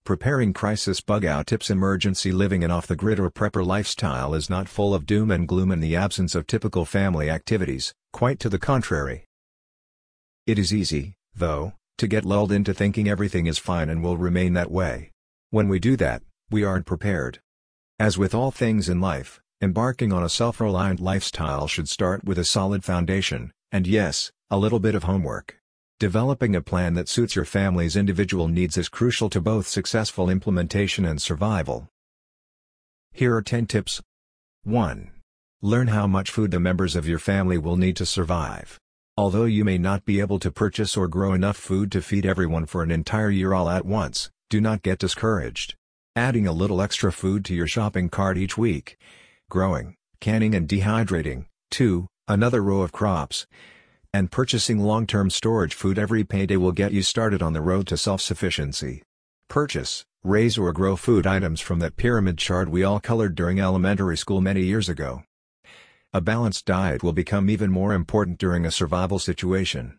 Preparing crisis bug-out tips. Emergency living an off-the-grid or prepper lifestyle is not full of doom and gloom in the absence of typical family activities, quite to the contrary. It is easy, though, to get lulled into thinking everything is fine and will remain that way. When we do that, we aren't prepared. As with all things in life, embarking on a self-reliant lifestyle should start with a solid foundation, and yes, a little bit of homework. Developing a plan that suits your family's individual needs is crucial to both successful implementation and survival. Here are 10 tips. 1. Learn how much food the members of your family will need to survive. Although you may not be able to purchase or grow enough food to feed everyone for an entire year all at once, do not get discouraged. Adding a little extra food to your shopping cart each week, growing, canning and dehydrating, 2, another row of crops, and purchasing long-term storage food every payday will get you started on the road to self-sufficiency. Purchase, raise or grow food items from that pyramid chart we all colored during elementary school many years ago. A balanced diet will become even more important during a survival situation.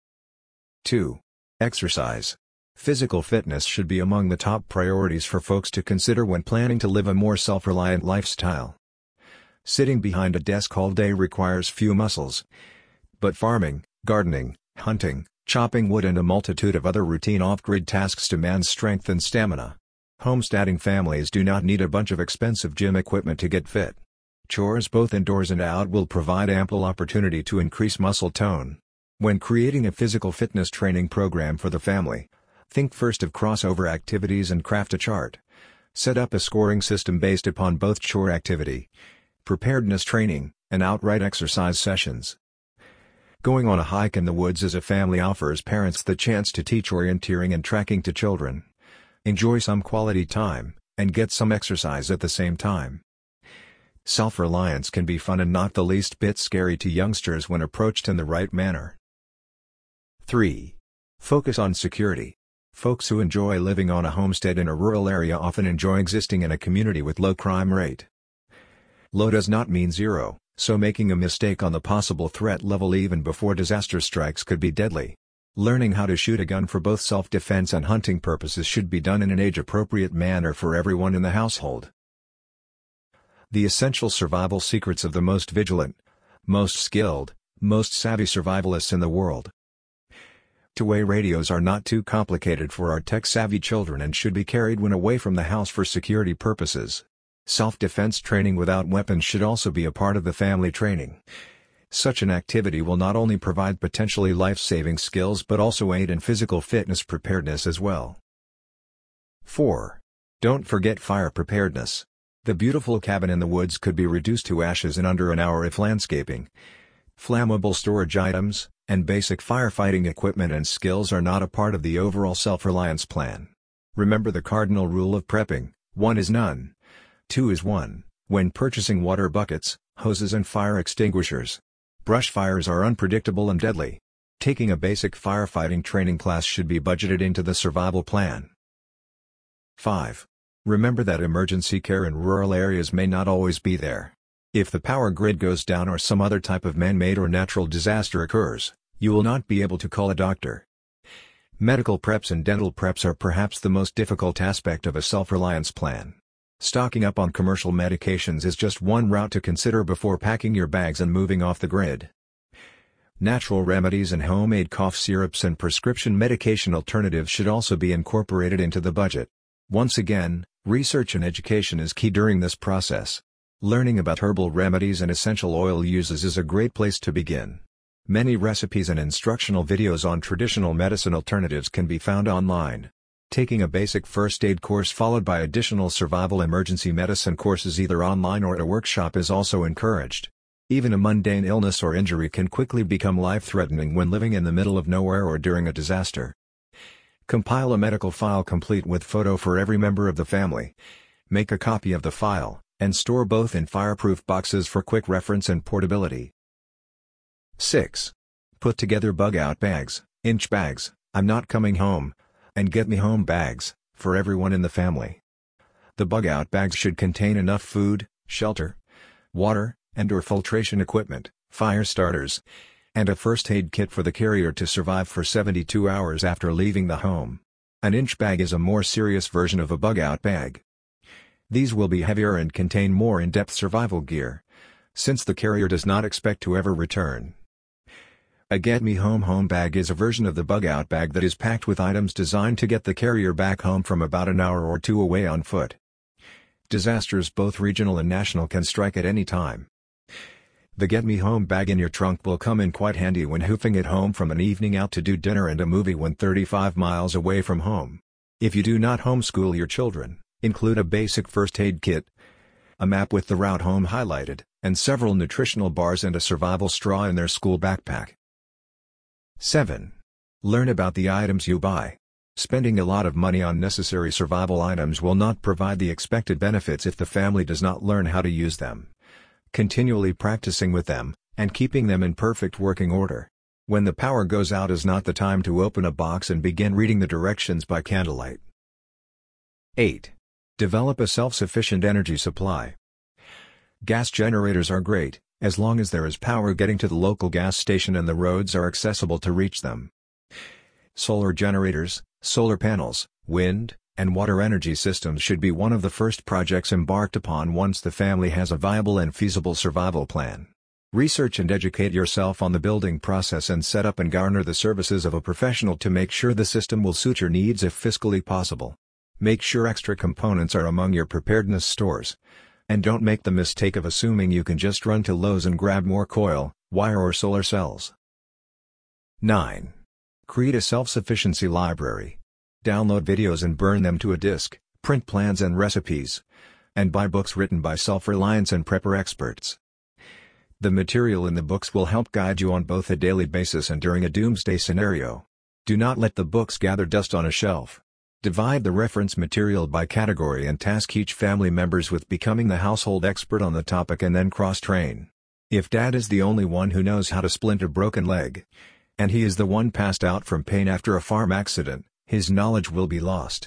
2. Exercise. Physical fitness should be among the top priorities for folks to consider when planning to live a more self-reliant lifestyle. Sitting behind a desk all day requires few muscles. But farming, gardening, hunting, chopping wood and a multitude of other routine off-grid tasks demand strength and stamina. Homesteading families do not need a bunch of expensive gym equipment to get fit. Chores both indoors and out will provide ample opportunity to increase muscle tone. When creating a physical fitness training program for the family, think first of crossover activities and craft a chart. Set up a scoring system based upon both chore activity, preparedness training, and outright exercise sessions. Going on a hike in the woods as a family offers parents the chance to teach orienteering and tracking to children. Enjoy some quality time, and get some exercise at the same time. Self-reliance can be fun and not the least bit scary to youngsters when approached in the right manner. 3. Focus on security. Folks who enjoy living on a homestead in a rural area often enjoy existing in a community with low crime rate. Low does not mean zero. So making a mistake on the possible threat level even before disaster strikes could be deadly. Learning how to shoot a gun for both self-defense and hunting purposes should be done in an age-appropriate manner for everyone in the household. The essential survival secrets of the most vigilant, most skilled, most savvy survivalists in the world. Two-way radios are not too complicated for our tech-savvy children and should be carried when away from the house for security purposes. Self-defense training without weapons should also be a part of the family training. Such an activity will not only provide potentially life-saving skills but also aid in physical fitness preparedness as well. 4. Don't forget fire preparedness. The beautiful cabin in the woods could be reduced to ashes in under an hour if landscaping, flammable storage items, and basic firefighting equipment and skills are not a part of the overall self-reliance plan. Remember the cardinal rule of prepping: 1 is none. 2 is 1, when purchasing water buckets, hoses and fire extinguishers. Brush fires are unpredictable and deadly. Taking a basic firefighting training class should be budgeted into the survival plan. 5. Remember that emergency care in rural areas may not always be there. If the power grid goes down or some other type of man-made or natural disaster occurs, you will not be able to call a doctor. Medical preps and dental preps are perhaps the most difficult aspect of a self-reliance plan. Stocking up on commercial medications is just one route to consider before packing your bags and moving off the grid. Natural remedies and homemade cough syrups and prescription medication alternatives should also be incorporated into the budget. Once again, research and education is key during this process. Learning about herbal remedies and essential oil uses is a great place to begin. Many recipes and instructional videos on traditional medicine alternatives can be found online. Taking a basic first aid course followed by additional survival emergency medicine courses either online or at a workshop is also encouraged. Even a mundane illness or injury can quickly become life-threatening when living in the middle of nowhere or during a disaster. Compile a medical file complete with photo for every member of the family. Make a copy of the file, and store both in fireproof boxes for quick reference and portability. 6. Put together bug-out bags, inch bags, I'm not coming home, and get me home bags, for everyone in the family. The bug-out bags should contain enough food, shelter, water, and/or filtration equipment, fire starters, and a first aid kit for the carrier to survive for 72 hours after leaving the home. An inch bag is a more serious version of a bug-out bag. These will be heavier and contain more in-depth survival gear, since the carrier does not expect to ever return. A Get Me Home bag is a version of the bug-out bag that is packed with items designed to get the carrier back home from about an hour or two away on foot. Disasters both regional and national can strike at any time. The Get Me Home bag in your trunk will come in quite handy when hoofing it home from an evening out to do dinner and a movie when 35 miles away from home. If you do not homeschool your children, include a basic first aid kit, a map with the route home highlighted, and several nutritional bars and a survival straw in their school backpack. 7. Learn about the items you buy. Spending a lot of money on necessary survival items will not provide the expected benefits if the family does not learn how to use them. Continually practicing with them, and keeping them in perfect working order. When the power goes out is not the time to open a box and begin reading the directions by candlelight. 8. Develop a self-sufficient energy supply. Gas generators are great, as long as there is power getting to the local gas station and the roads are accessible to reach them. Solar generators, solar panels, wind, and water energy systems should be one of the first projects embarked upon once the family has a viable and feasible survival plan. Research and educate yourself on the building process and set up and garner the services of a professional to make sure the system will suit your needs if fiscally possible. Make sure extra components are among your preparedness stores. And don't make the mistake of assuming you can just run to Lowe's and grab more coil, wire or solar cells. 9. Create a self-sufficiency library. Download videos and burn them to a disk, print plans and recipes, and buy books written by self-reliance and prepper experts. The material in the books will help guide you on both a daily basis and during a doomsday scenario. Do not let the books gather dust on a shelf. Divide the reference material by category and task each family members with becoming the household expert on the topic and then cross-train. If Dad is the only one who knows how to splint a broken leg, and he is the one passed out from pain after a farm accident, his knowledge will be lost.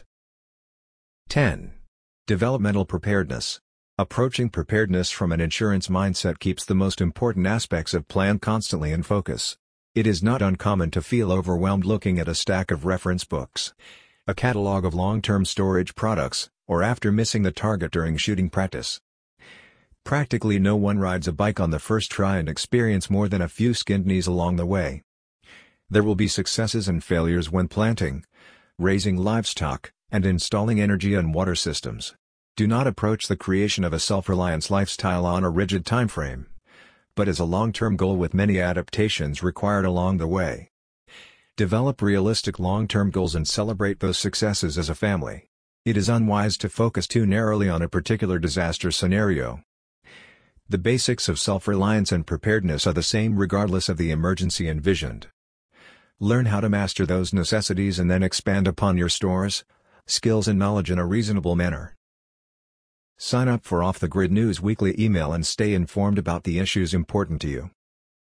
10. Developmental preparedness. Approaching preparedness from an insurance mindset keeps the most important aspects of plan constantly in focus. It is not uncommon to feel overwhelmed looking at a stack of reference books, a catalog of long-term storage products, or after missing the target during shooting practice. Practically no one rides a bike on the first try and experience more than a few skinned knees along the way. There will be successes and failures when planting, raising livestock, and installing energy and water systems. Do not approach the creation of a self-reliance lifestyle on a rigid time frame, but as a long-term goal with many adaptations required along the way. Develop realistic long-term goals and celebrate those successes as a family. It is unwise to focus too narrowly on a particular disaster scenario. The basics of self-reliance and preparedness are the same regardless of the emergency envisioned. Learn how to master those necessities and then expand upon your stores, skills and knowledge in a reasonable manner. Sign up for Off the Grid News weekly email and stay informed about the issues important to you.